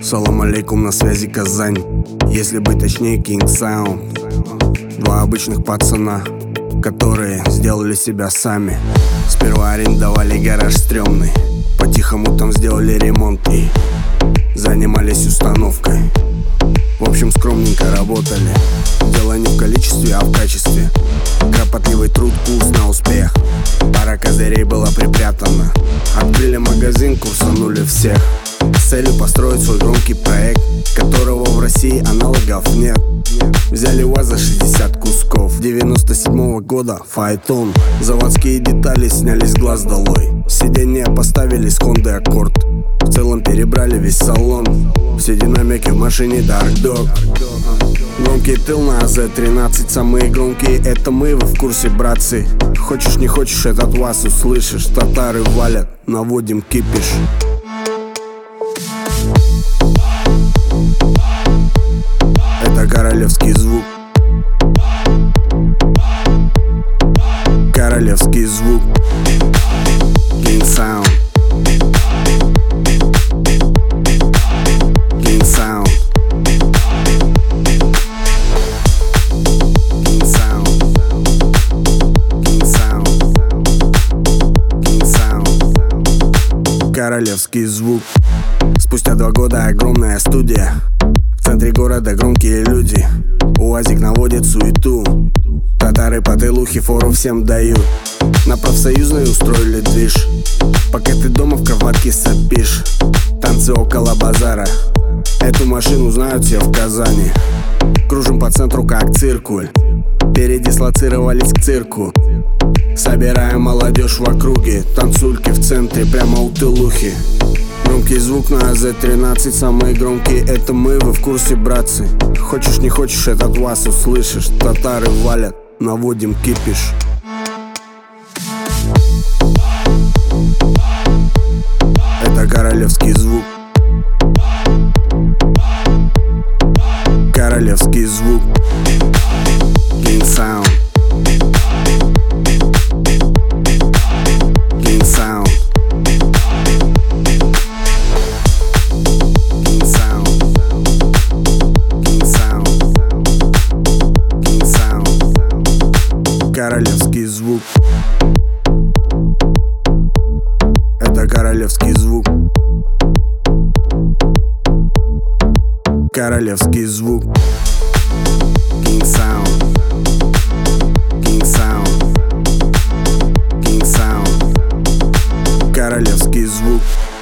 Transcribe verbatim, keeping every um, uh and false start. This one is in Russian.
Салам алейкум, на связи Казань. Если быть точнее, King Sound. Два обычных пацана, которые сделали себя сами. Сперва арендовали гараж стрёмный, по-тихому там сделали ремонт и занимались установкой. В общем, скромненько работали. Дело не в количестве, а в качестве. Кропотливый труд, курс на успех. Пара козырей была припрятана. Открыли магазин, курсанули всех с целью построить свой громкий проект, которого в России аналогов нет. Взяли УАЗ за шестьдесят кусков девяносто седьмого года фаэтон. Заводские детали сняли с глаз долой. Сиденья поставили с Хонды Аккорд. В целом перебрали весь салон. Все динамики в машине Dark Dog. Громкий тыл на а зет тринадцать. Самые громкие это мы, вы в курсе, братцы. Хочешь не хочешь, этот вас услышишь. Татары валят, наводим кипиш. Это королевский звук. Королевский звук. King Sound. King Sound. King Sound. King Sound. King Sound. Королевский звук. Спустя два года огромная студия. В центре города громкие люди. УАЗик наводит суету. Татары по тылухе фору всем дают. На профсоюзной устроили движ. Пока ты дома в кроватке сопишь. Танцы около базара. Эту машину знают все в Казани. Кружим по центру как циркуль. Передислоцировались к цирку. Собираем молодежь в округе. Танцульки в центре, прямо у тылухи. Громкий звук на а зет тринадцать. Самые громкие это мы, вы в курсе, братцы. Хочешь не хочешь, этот вас услышишь. Татары валят, наводим кипиш. Это королевский звук. Королевский звук. King Sound. King Sound. King Sound. King Sound. King Sound. Королевский звук. Это королевский звук. Королевский звук. King Sound. King Sound. King Sound. Королевский звук.